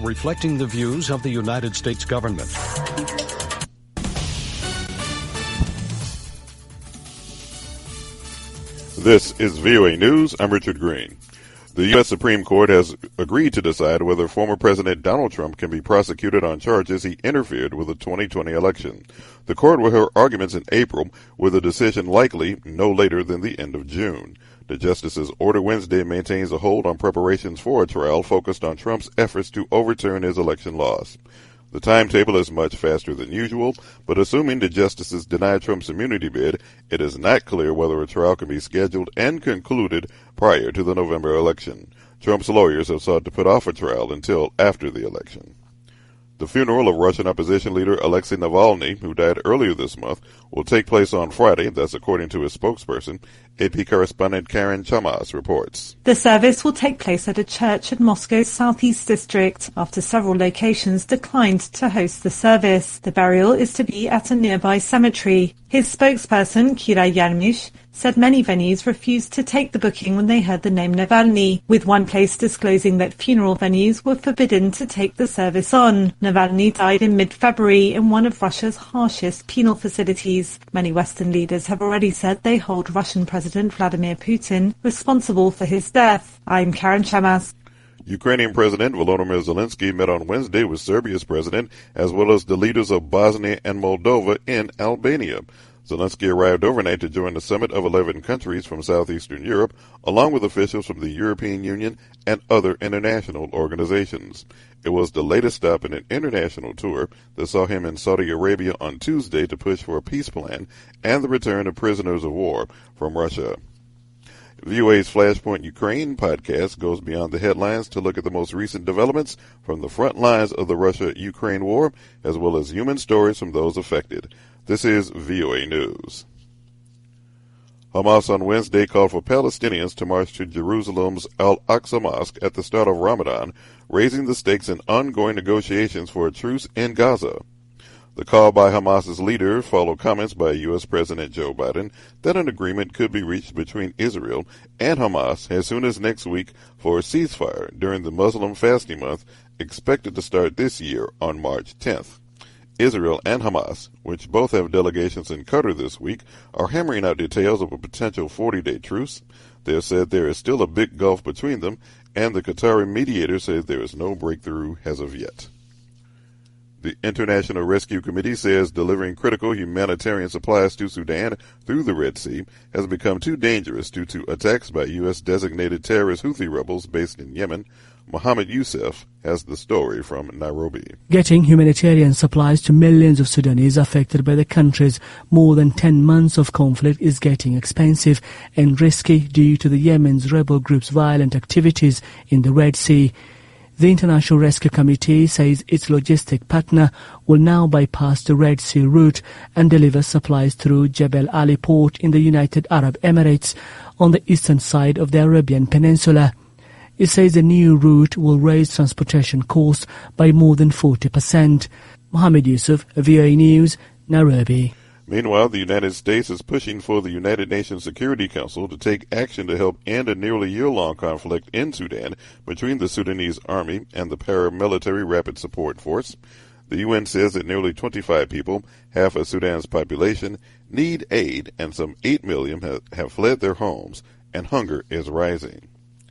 reflecting the views of the United States government. This is VOA News. I'm Richard Green. The U.S. Supreme Court has agreed to decide whether former President Donald Trump can be prosecuted on charges he interfered with the 2020 election. The court will hear arguments in April, with a decision likely no later than the end of June. The justice's order Wednesday maintains a hold on preparations for a trial focused on Trump's efforts to overturn his election loss. The timetable is much faster than usual, but assuming the justices deny Trump's immunity bid, it is not clear whether a trial can be scheduled and concluded prior to the November election. Trump's lawyers have sought to put off a trial until after the election. The funeral of Russian opposition leader Alexei Navalny, who died earlier this month, will take place on Friday. That's according to his spokesperson. AP correspondent Karen Chamas reports. The service will take place at a church at Moscow's southeast district after several locations declined to host the service. The burial is to be at a nearby cemetery. His spokesperson, Kira Yarmysh, said many venues refused to take the booking when they heard the name Navalny, with one place disclosing that funeral venues were forbidden to take the service on. Navalny died in mid-February in one of Russia's harshest penal facilities. Many Western leaders have already said they hold Russian President Vladimir Putin responsible for his death. I'm Karen Chamas. Ukrainian President Volodymyr Zelensky met on Wednesday with Serbia's president, as well as the leaders of Bosnia and Moldova in Albania. Zelensky arrived overnight to join the summit of 11 countries from southeastern Europe, along with officials from the European Union and other international organizations. It was the latest stop in an international tour that saw him in Saudi Arabia on Tuesday to push for a peace plan and the return of prisoners of war from Russia. VOA's Flashpoint Ukraine podcast goes beyond the headlines to look at the most recent developments from the front lines of the Russia-Ukraine war, as well as human stories from those affected. This is VOA News. Hamas on Wednesday called for Palestinians to march to Jerusalem's Al-Aqsa Mosque at the start of Ramadan, raising the stakes in ongoing negotiations for a truce in Gaza. The call by Hamas's leader followed comments by U.S. President Joe Biden that an agreement could be reached between Israel and Hamas as soon as next week for a ceasefire during the Muslim fasting month expected to start this year on March 10th. Israel and Hamas, which both have delegations in Qatar this week, are hammering out details of a potential 40-day truce. They have said there is still a big gulf between them, and the Qatari mediator says there is no breakthrough as of yet. The International Rescue Committee says delivering critical humanitarian supplies to Sudan through the Red Sea has become too dangerous due to attacks by U.S.-designated terrorist Houthi rebels based in Yemen. Mohammed Youssef has the story from Nairobi. Getting humanitarian supplies to millions of Sudanese affected by the country's more than 10 months of conflict is getting expensive and risky due to the Yemen's rebel group's violent activities in the Red Sea. The International Rescue Committee says its logistic partner will now bypass the Red Sea route and deliver supplies through Jebel Ali port in the United Arab Emirates on the eastern side of the Arabian Peninsula. It says the new route will raise transportation costs by more than 40%. Mohammed Yusuf, VOA News, Nairobi. Meanwhile, the United States is pushing for the United Nations Security Council to take action to help end a nearly year-long conflict in Sudan between the Sudanese Army and the paramilitary Rapid Support Force. The UN says that nearly 25 people, half of Sudan's population, need aid, and some 8 million have fled their homes, and hunger is rising.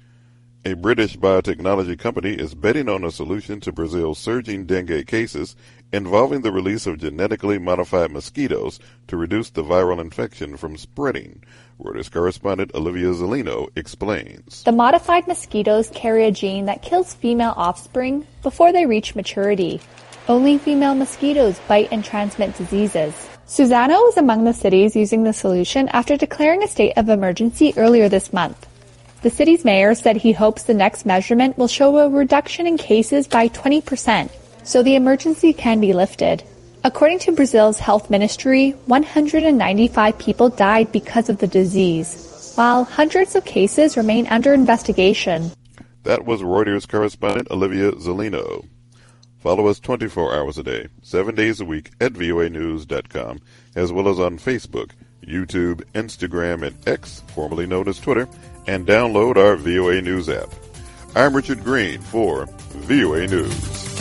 A British biotechnology company is betting on a solution to Brazil's surging dengue cases involving the release of genetically modified mosquitoes to reduce the viral infection from spreading. Reuters correspondent Olivia Zelino explains. The modified mosquitoes carry a gene that kills female offspring before they reach maturity. Only female mosquitoes bite and transmit diseases. Suzano was among the cities using the solution after declaring a state of emergency earlier this month. The city's mayor said he hopes the next measurement will show a reduction in cases by 20%, so the emergency can be lifted. According to Brazil's health ministry, 195 people died because of the disease, while hundreds of cases remain under investigation. That was Reuters correspondent Olivia Zelino. Follow us 24 hours a day, 7 days a week at voanews.com, as well as on Facebook, YouTube, Instagram, and X, formerly known as Twitter, and download our VOA News app. I'm Richard Green for VOA News.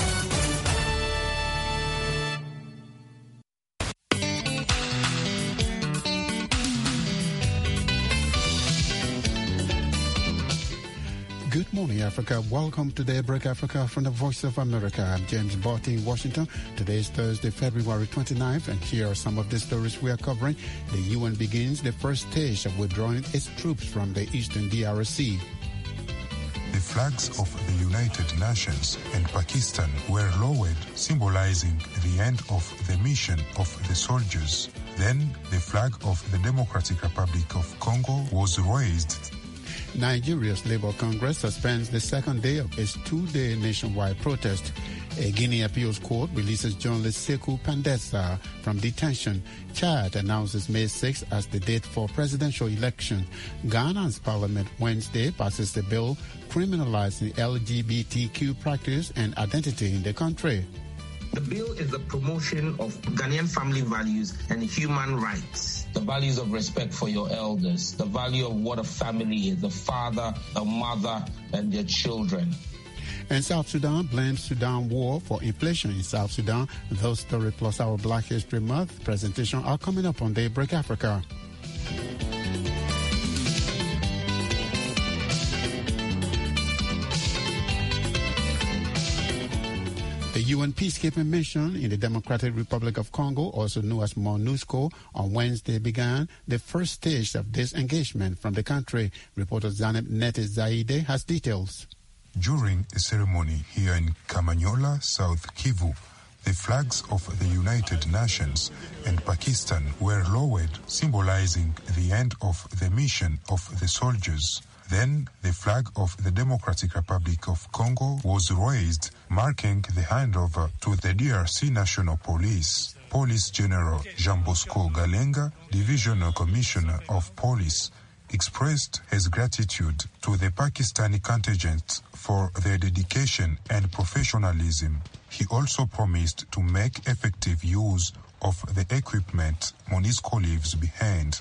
Africa. Welcome to Daybreak Africa from the Voice of America. I'm James Barty in Washington. Today is Thursday, February 29th, and here are some of the stories we are covering. The UN begins the first stage of withdrawing its troops from the eastern DRC. The flags of the United Nations and Pakistan were lowered, symbolizing the end of the mission of the soldiers. Then the flag of the Democratic Republic of Congo was raised. Nigeria's Labour Congress suspends the second day of its two-day nationwide protest. A Guinea appeals court releases journalist Sekou Pandessa from detention. Chad announces May 6 as the date for presidential election. Ghana's parliament Wednesday passes the bill criminalizing LGBTQ practice and identity in the country. The bill is the promotion of Ghanaian family values and human rights. The values of respect for your elders, the value of what a family is, the father, the mother, and their children. And South Sudan blames Sudan war for inflation in South Sudan. Those story plus our Black History Month presentation are coming up on Daybreak Africa. The UN peacekeeping mission in the Democratic Republic of Congo, also known as MONUSCO, on Wednesday began the first stage of this engagement from the country. Reporter Zaneb Nete Zaide has details. During a ceremony here in Kamanyola, South Kivu, the flags of the United Nations and Pakistan were lowered, symbolizing the end of the mission of the soldiers. Then the flag of the Democratic Republic of Congo was raised, marking the handover to the DRC National Police. Police General Jean Bosco Galenga, Divisional Commissioner of Police, expressed his gratitude to the Pakistani contingent for their dedication and professionalism. He also promised to make effective use of the equipment MONUSCO leaves behind.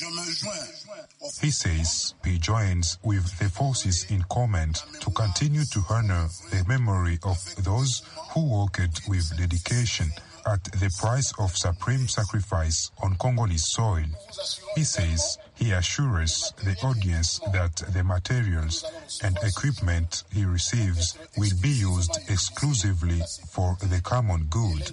He says he joins with the forces in command to continue to honor the memory of those who worked with dedication at the price of supreme sacrifice on Congolese soil. He says he assures the audience that the materials and equipment he receives will be used exclusively for the common good.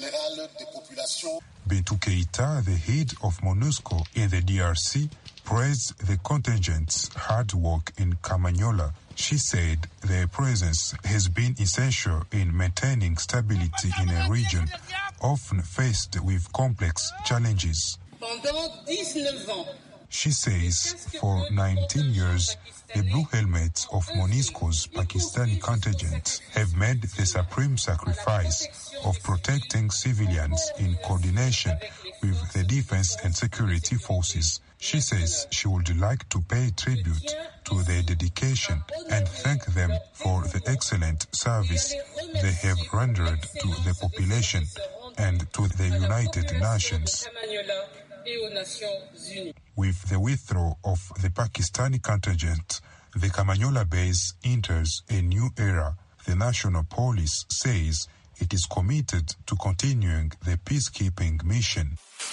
Bintou Keita, the head of MONUSCO in the DRC, praised the contingent's hard work in Kamanyola. She said their presence has been essential in maintaining stability in a region often faced with complex challenges. She says for 19 years, the blue helmets of MONUSCO's Pakistani contingent have made the supreme sacrifice of protecting civilians in coordination with the defense and security forces. She says she would like to pay tribute to their dedication and thank them for the excellent service they have rendered to the population and to the United Nations. With the withdrawal of the Pakistani contingent, the Kamanyola base enters a new era. The National Police says it is committed to continuing the peacekeeping mission.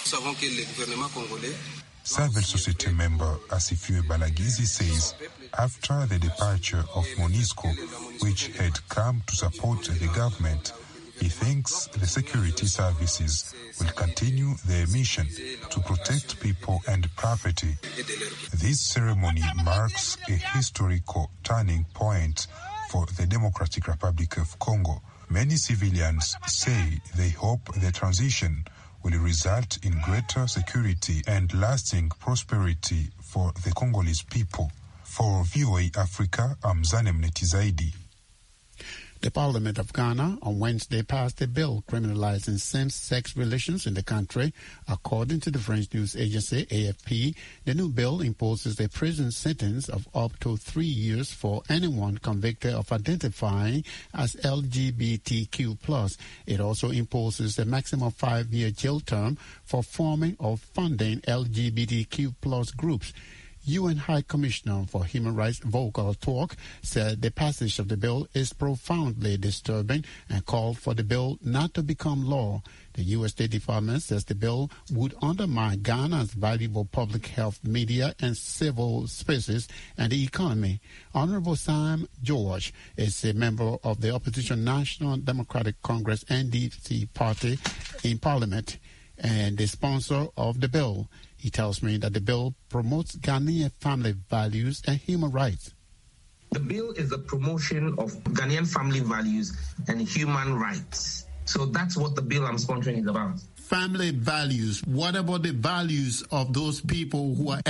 Civil society member Asifue Balagizi says after the departure of MONUSCO, which had come to support the government, he thinks the security services will continue their mission to protect people and property. This ceremony marks a historical turning point for the Democratic Republic of Congo. Many civilians say they hope the transition will result in greater security and lasting prosperity for the Congolese people. For VOA Africa, I'm Zanem Netizaidi. The Parliament of Ghana on Wednesday passed a bill criminalizing same-sex relations in the country. According to the French news agency AFP, the new bill imposes a prison sentence of up to 3 years for anyone convicted of identifying as LGBTQ+. It also imposes a maximum 5-year jail term for forming or funding LGBTQ+ groups. UN High Commissioner for Human Rights Volker Turk said the passage of the bill is profoundly disturbing and called for the bill not to become law. The U.S. State Department says the bill would undermine Ghana's valuable public health, media, and civil spaces and the economy. Honorable Sam George is a member of the opposition National Democratic Congress NDC party in Parliament and the sponsor of the bill. He tells me that the bill promotes Ghanaian family values and human rights. The bill is the promotion of Ghanaian family values and human rights. So that's what the bill I'm sponsoring is about. Family values. What about the values of those people who are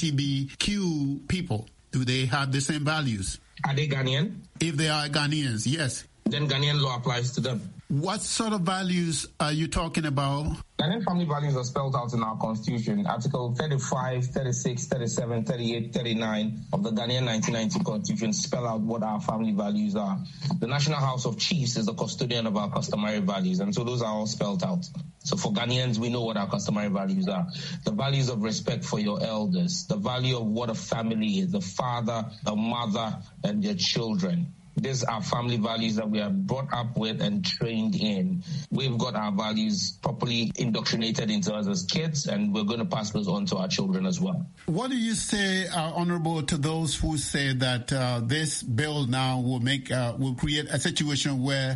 LGBTQ people? Do they have the same values? Are they Ghanaian? If they are Ghanaians, yes. Then Ghanaian law applies to them. What sort of values are you talking about? Ghanaian family values are spelled out in our constitution. Article 35, 36, 37, 38, 39 of the Ghanaian 1990 constitution spell out what our family values are. The National House of Chiefs is the custodian of our customary values, and so those are all spelled out. So for Ghanaians, we know what our customary values are. The values of respect for your elders, the value of what a family is, the father, a mother, and their children. These are family values that we are brought up with and trained in. We've got our values properly indoctrinated into us as kids, and we're going to pass those on to our children as well. What do you say, Honorable, to those who say that this bill now will create a situation where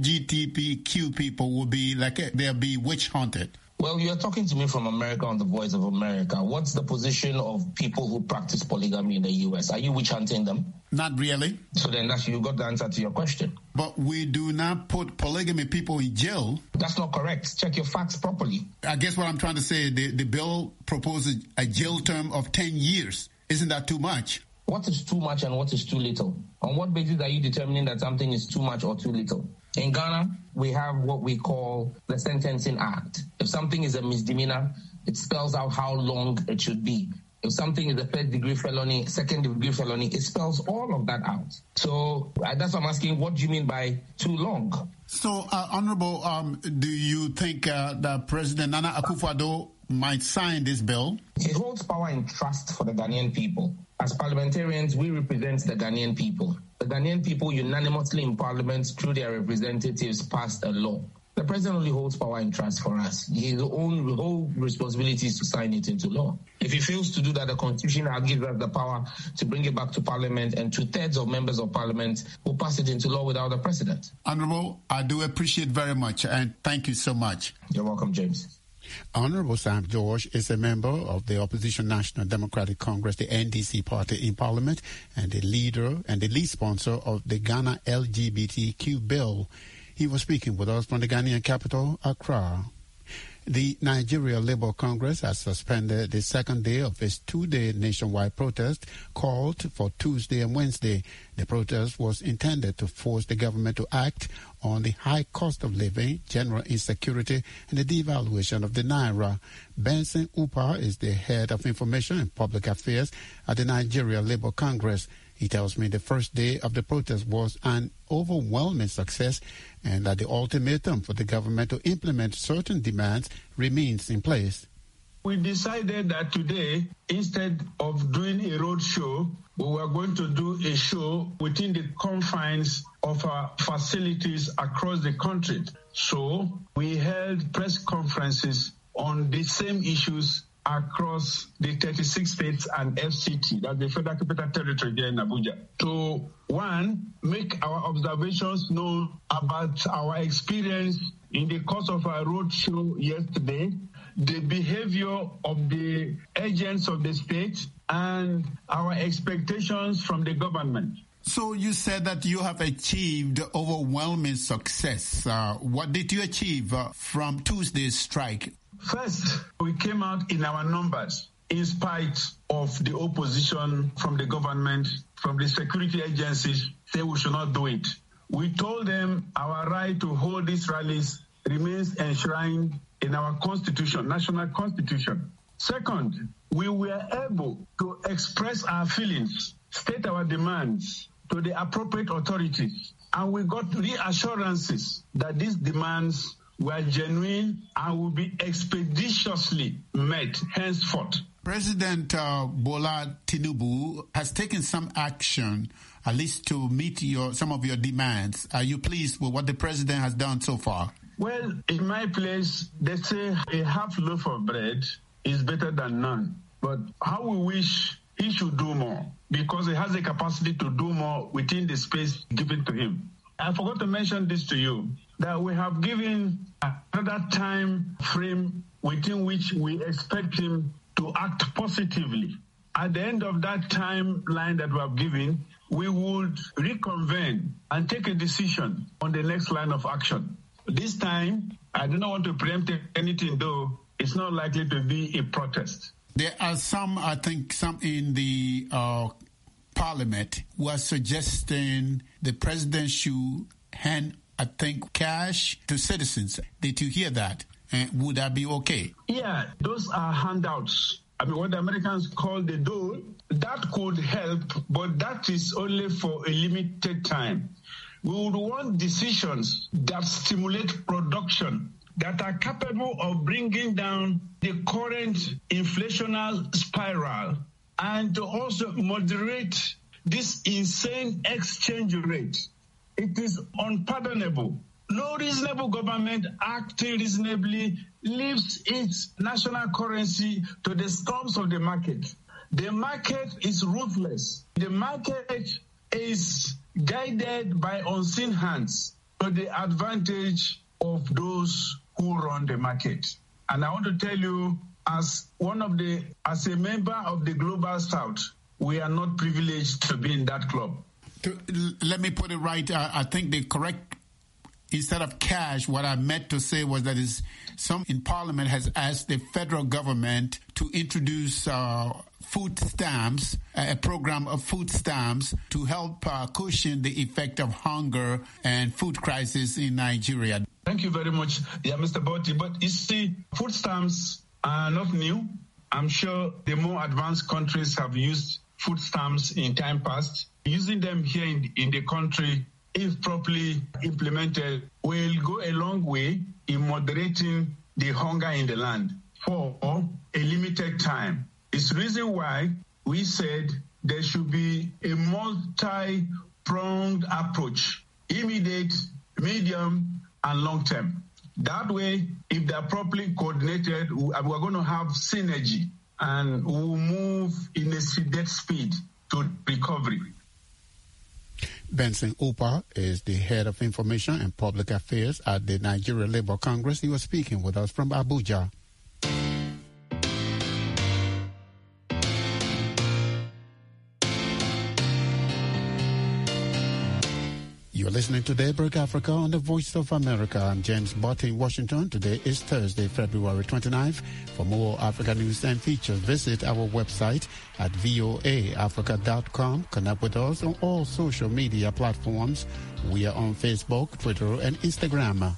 LGBTQ people will be like they'll be witch hunted? Well, you're talking to me from America on the Voice of America. What's the position of people who practice polygamy in the U.S.? Are you witch hunting them? Not really. So then you got the answer to your question. But we do not put polygamy people in jail. That's not correct. Check your facts properly. I guess what I'm trying to say, the bill proposes a jail term of 10 years. Isn't that too much? What is too much and what is too little? On what basis are you determining that something is too much or too little? In Ghana, we have what we call the Sentencing Act. If something is a misdemeanor, it spells out how long it should be. If something is a first-degree felony, second-degree felony, it spells all of that out. So that's what I'm asking, what do you mean by too long? So, Honorable, do you think that President Nana Akufo-Addo might sign this bill? He holds power in trust for the Ghanaian people. As parliamentarians, we represent the Ghanaian people. The Ghanaian people unanimously in Parliament, through their representatives, passed a law. The president only holds power in trust for us. His whole responsibility is to sign it into law. If he fails to do that, the Constitution now gives us the power to bring it back to Parliament, and 2/3 of members of Parliament will pass it into law without the president. Honorable, I do appreciate very much, and thank you so much. You're welcome, James. Honorable Sam George is a member of the opposition National Democratic Congress, the NDC party in Parliament, and the leader and the lead sponsor of the Ghana LGBTQ bill. He was speaking with us from the Ghanaian capital, Accra. The Nigeria Labour Congress has suspended the second day of its two-day nationwide protest called for Tuesday and Wednesday. The protest was intended to force the government to act on the high cost of living, general insecurity, and the devaluation of the Naira. Benson Upa is the head of information and public affairs at the Nigeria Labour Congress. He tells me the first day of the protest was an overwhelming success and that the ultimatum for the government to implement certain demands remains in place. We decided that today, instead of doing a road show, we were going to do a show within the confines of our facilities across the country. So we held press conferences on the same issues across the 36 states and FCT, that's the Federal Capital Territory here in Abuja, to, one, make our observations known about our experience in the course of our road show yesterday, the behavior of the agents of the state, and our expectations from the government. So you said that you have achieved overwhelming success. What did you achieve from Tuesday's strike? First, we came out in our numbers in spite of the opposition from the government, from the security agencies, say we should not do it. We told them our right to hold these rallies remains enshrined in our constitution, national constitution. Second, we were able to express our feelings, state our demands to the appropriate authorities, and we got reassurances that these demands were genuine and will be expeditiously met henceforth. President Bola Tinubu has taken some action, at least to meet some of your demands. Are you pleased with what the president has done so far? Well, in my place, they say a half loaf of bread is better than none. But how we wish he should do more, because he has the capacity to do more within the space given to him. I forgot to mention this to you, that we have given another time frame within which we expect him to act positively. At the end of that timeline that we have given, we would reconvene and take a decision on the next line of action. This time, I do not want to preempt anything, though it's not likely to be a protest. There are some in the parliament who are suggesting the president should hand, cash to citizens. Did you hear that? Would that be okay? Yeah, those are handouts. I mean, what the Americans call the dole. That could help, but that is only for a limited time. We would want decisions that stimulate production, that are capable of bringing down the current inflationary spiral, and to also moderate this insane exchange rate. It is unpardonable. No reasonable government acting reasonably leaves its national currency to the storms of the market. The market is ruthless. The market is guided by unseen hands to the advantage of those who run the market. And I want to tell you, as a member of the Global South, we are not privileged to be in that club. Let me put it right. I think the correct, instead of cash, what I meant to say was that some in Parliament has asked the federal government to introduce food stamps, a program of food stamps to help cushion the effect of hunger and food crisis in Nigeria. Thank you very much, Mr. Botti. But you see, food stamps are not new. I'm sure the more advanced countries have used food stamps in time past. Using them here in the country, if properly implemented, will go a long way in moderating the hunger in the land for a limited time. It's the reason why we said there should be a multi-pronged approach, immediate, medium, and long term. That way, if they're properly coordinated, we're going to have synergy and we'll move in a sedate speed to recovery. Benson Upa is the head of information and public affairs at the Nigeria Labour Congress. He was speaking with us from Abuja. You're listening to Daybreak Africa on the Voice of America. I'm James Botti in Washington. Today is Thursday, February 29th. For more Africa news and features, visit our website at voaafrica.com. Connect with us on all social media platforms. We are on Facebook, Twitter, and Instagram.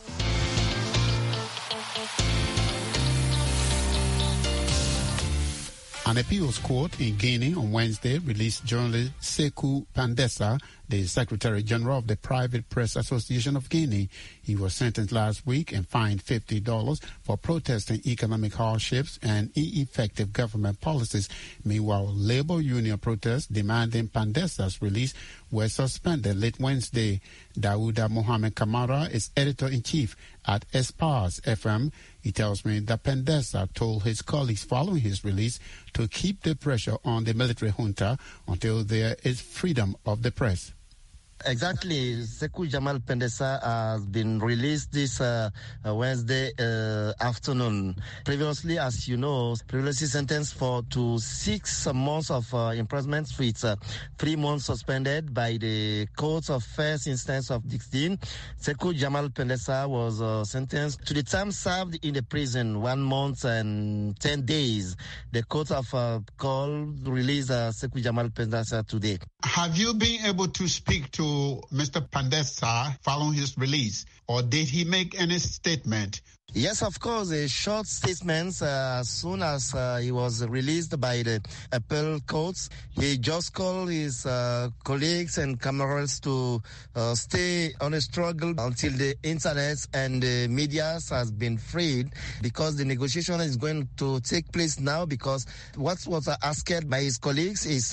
An appeals court in Guinea on Wednesday released journalist Sekou Pandessa, the Secretary General of the Private Press Association of Guinea. He was sentenced last week and fined $50 for protesting economic hardships and ineffective government policies. Meanwhile, labor union protests demanding Pandessa's release were suspended late Wednesday. Daouda Mohamed Kamara is editor-in-chief at Espace FM. He tells me that Pandessa told his colleagues following his release to keep the pressure on the military junta until there is freedom of the press. Exactly. Sekou Jamal Pandessa has been released this Wednesday afternoon. Previously, as you know, previously sentenced to 6 months of imprisonment with 3 months suspended by the Court of First Instance of Dixon. Sekou Jamal Pandessa was sentenced to the time served in the prison, 1 month and 10 days. The Court of Call released Sekou Jamal Pandessa today. Have you been able to speak to Mr. Pandessa following his release, or did he make any statement? Yes, of course. A short statement as soon as he was released by the appellate courts. He just called his colleagues and comrades to stay on a struggle until the internet and the media has been freed, because the negotiation is going to take place now, because what was asked by his colleagues is,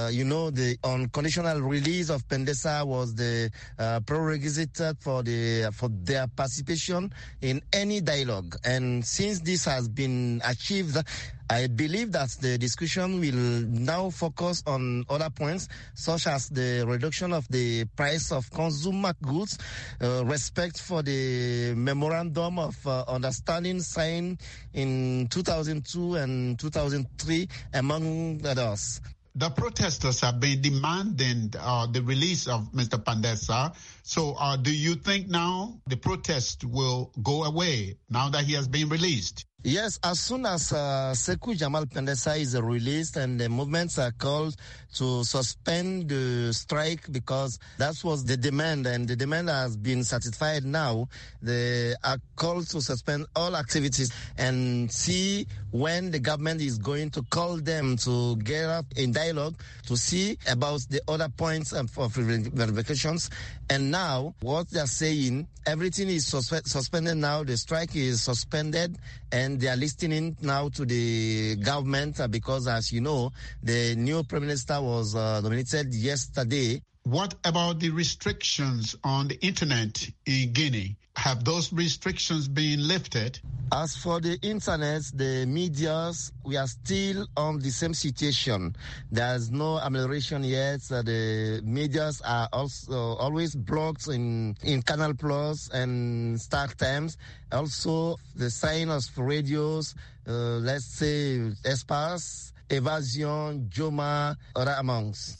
the unconditional release of Pendesa was the prerequisite for their participation in any dialogue. And since this has been achieved, I believe that the discussion will now focus on other points, such as the reduction of the price of consumer goods, respect for the memorandum of understanding signed in 2002 and 2003, among others. The protesters have been demanding the release of Mr. Pandesa. So do you think now the protest will go away now that he has been released? Yes, as soon as Sekou Jamal Pendesa is released, and the movements are called to suspend the strike, because that was the demand, and the demand has been satisfied now. They are called to suspend all activities and see when the government is going to call them to get up in dialogue to see about the other points of verifications. And now, what they are saying, everything is suspended now. The strike is suspended, and they are listening now to the government because, as you know, the new Prime Minister was nominated yesterday. What about the restrictions on the internet in Guinea? Have those restrictions been lifted? As for the internet, the medias, we are still on the same situation. There's no amelioration yet. The medias are also always blocked in Canal Plus and Star Times. Also, the signals for radios, let's say Espace, Evasion, Joma, other amounts.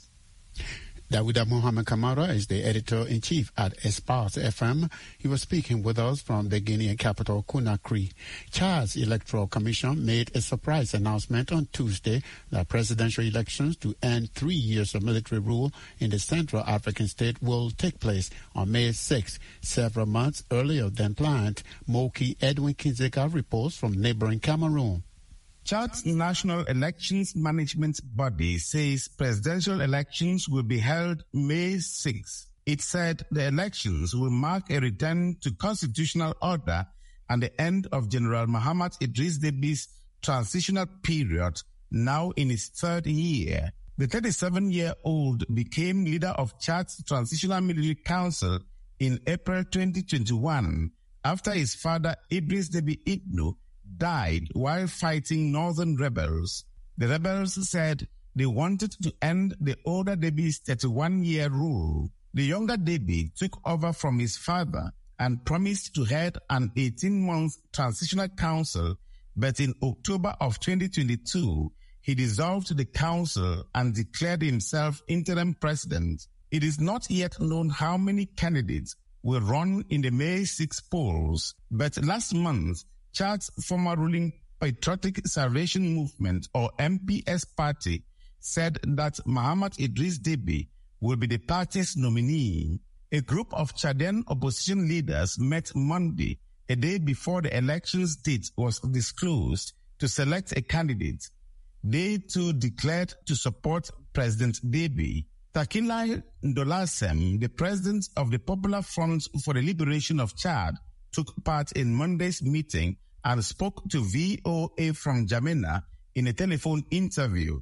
Dawuda Muhammad Kamara is the editor-in-chief at Espace FM. He was speaking with us from the Guinean capital, Conakry. Chad's Electoral Commission made a surprise announcement on Tuesday that presidential elections to end 3 years of military rule in the Central African state will take place on May 6, several months earlier than planned. Moki Edwin Kinzeka reports from neighboring Cameroon. Chad's National Elections Management Body says presidential elections will be held May 6. It said the elections will mark a return to constitutional order and the end of General Mahamat Idris Déby's transitional period, now in its third year. The 37-year-old became leader of Chad's Transitional Military Council in April 2021 after his father Idris Déby Itno died while fighting northern rebels. The rebels said they wanted to end the older Déby's 31-year rule. The younger Déby took over from his father and promised to head an 18-month transitional council, but in October of 2022, he dissolved the council and declared himself interim president. It is not yet known how many candidates will run in the May 6 polls, but last month, Chad's former ruling Patriotic Salvation Movement, or MPS party, said that Mahamat Idris Déby will be the party's nominee. A group of Chadian opposition leaders met Monday, a day before the election's date was disclosed, to select a candidate. They too declared to support President Déby. Takilai Ndolasem, the president of the Popular Front for the Liberation of Chad, took part in Monday's meeting and spoke to VOA from N'Djamena in a telephone interview.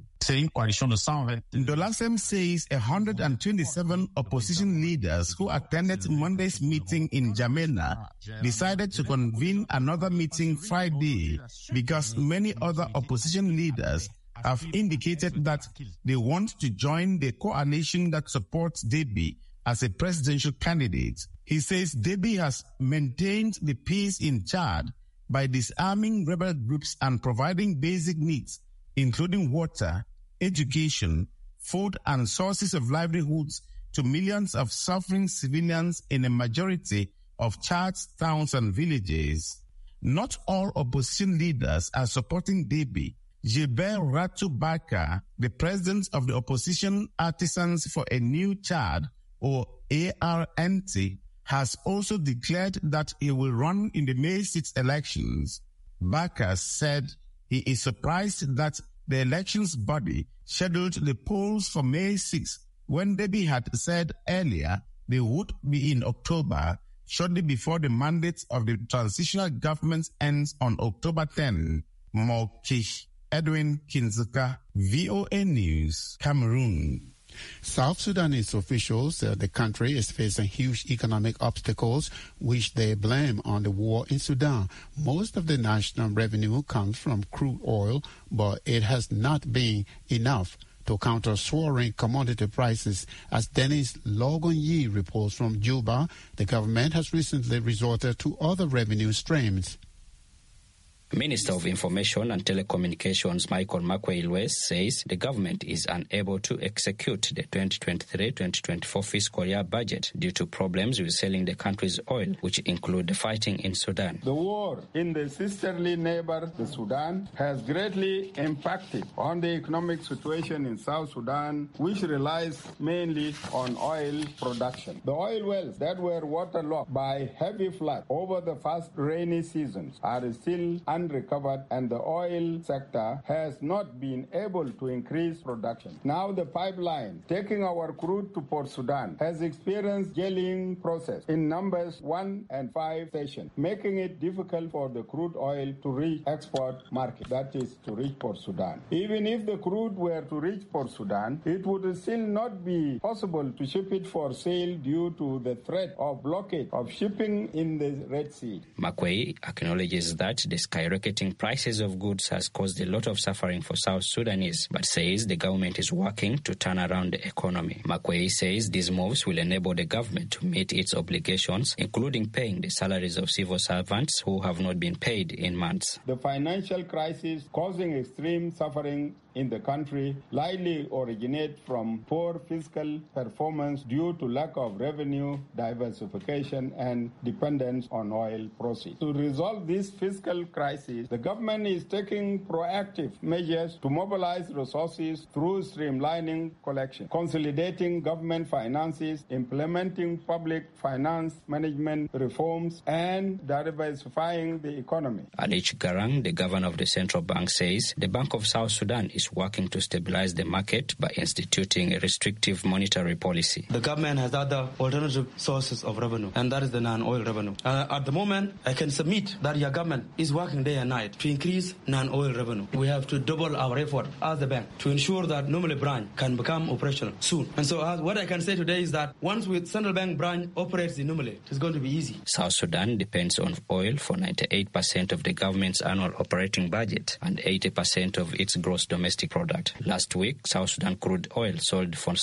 Ndolasem says 127 opposition leaders who attended Monday's meeting in N'Djamena decided to convene another meeting Friday because many other opposition leaders have indicated that they want to join the coalition that supports Déby as a presidential candidate. He says Déby has maintained the peace in Chad by disarming rebel groups and providing basic needs, including water, education, food, and sources of livelihoods to millions of suffering civilians in a majority of Chad's towns and villages. Not all opposition leaders are supporting Déby. Gilbert Ratubaka, the president of the Opposition Artisans for a New Chad, or ARNT, has also declared that he will run in the May 6 elections. Barker said he is surprised that the elections body scheduled the polls for May 6 when Deby had said earlier they would be in October, shortly before the mandate of the transitional government ends on October 10. Mokish Edwin Kinzuka, VOA News, Cameroon. South Sudanese officials say the country is facing huge economic obstacles, which they blame on the war in Sudan. Most of the national revenue comes from crude oil, but it has not been enough to counter soaring commodity prices. As Dennis Logon-Yi reports from Juba, the government has recently resorted to other revenue streams. Minister of Information and Telecommunications Michael Makwei says the government is unable to execute the 2023-2024 fiscal year budget due to problems with selling the country's oil, which include the fighting in Sudan. The war in the sisterly neighbor, the Sudan, has greatly impacted on the economic situation in South Sudan, which relies mainly on oil production. The oil wells that were waterlogged by heavy flood over the past rainy seasons are still unrecovered, and the oil sector has not been able to increase production. Now the pipeline taking our crude to Port Sudan has experienced gelling process in numbers 1 and 5 stations, making it difficult for the crude oil to reach export market, that is to reach Port Sudan. Even if the crude were to reach Port Sudan, it would still not be possible to ship it for sale due to the threat of blockade of shipping in the Red Sea. Makwei acknowledges that the skyrocketing prices of goods has caused a lot of suffering for South Sudanese, but says the government is working to turn around the economy. Makwei says these moves will enable the government to meet its obligations, including paying the salaries of civil servants who have not been paid in months. The financial crisis causing extreme suffering in the country likely originate from poor fiscal performance due to lack of revenue diversification and dependence on oil proceeds. To resolve this fiscal crisis, the government is taking proactive measures to mobilize resources through streamlining collection, consolidating government finances, implementing public finance management reforms, and diversifying the economy. Alich Garang, the governor of the central bank, says the Bank of South Sudan is working to stabilize the market by instituting a restrictive monetary policy. The government has other alternative sources of revenue, and that is the non-oil revenue. At the moment, I can submit that your government is working day and night to increase non-oil revenue. We have to double our effort as the bank to ensure that Numile branch can become operational soon. And so what I can say today is that once the central bank branch operates in Numile, it's going to be easy. South Sudan depends on oil for 98% of the government's annual operating budget and 80% of its gross domestic product. Last week, South Sudan crude oil sold for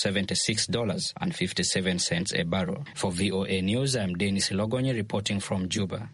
$76.57 a barrel. For VOA News, I'm Dennis Logonyi reporting from Juba.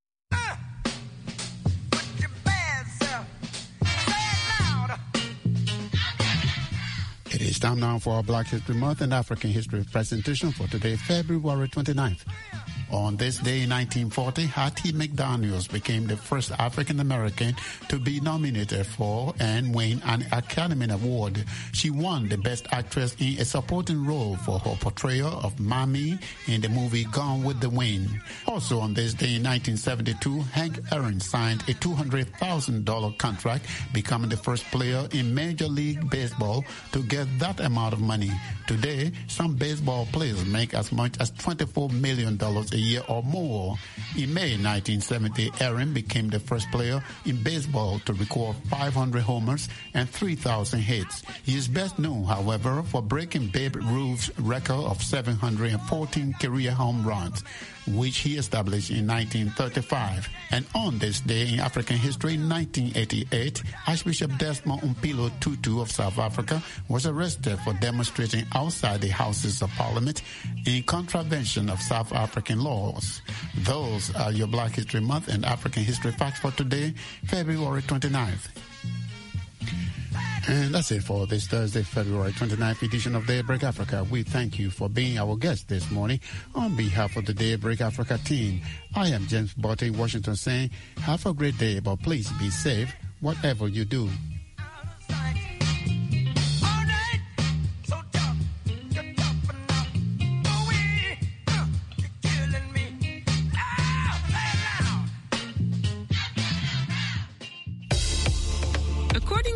It is time now for our Black History Month and African History presentation for today, February 29th. On this day in 1940, Hattie McDaniels became the first African-American to be nominated for and win an Academy Award. She won the Best Actress in a Supporting Role for her portrayal of Mammy in the movie Gone with the Wind. Also on this day in 1972, Hank Aaron signed a $200,000 contract, becoming the first player in Major League Baseball to get that amount of money. Today, some baseball players make as much as $24 million a year or more. In May 1970, Aaron became the first player in baseball to record 500 homers and 3,000 hits. He is best known, however, for breaking Babe Ruth's record of 714 career home runs, which he established in 1935. And on this day in African history, in 1988, Archbishop Desmond Mpilo Tutu of South Africa was arrested for demonstrating outside the Houses of Parliament in contravention of South African laws. Those are your Black History Month and African History Facts for today, February 29th. And that's it for this Thursday, February 29th edition of Daybreak Africa. We thank you for being our guest this morning. On behalf of the Daybreak Africa team, I am James Botte in Washington saying, have a great day, but please be safe, whatever you do. So tough, you're tough enough. Oh, you're killing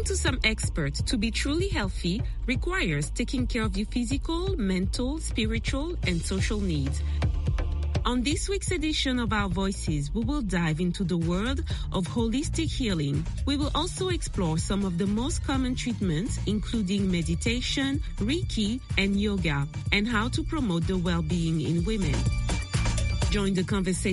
to some experts, to be truly healthy requires taking care of your physical, mental, spiritual, and social needs. On this week's edition of Our Voices, we will dive into the world of holistic healing. We will also explore some of the most common treatments, including meditation, Reiki, and yoga, and how to promote the well-being in women. Join the conversation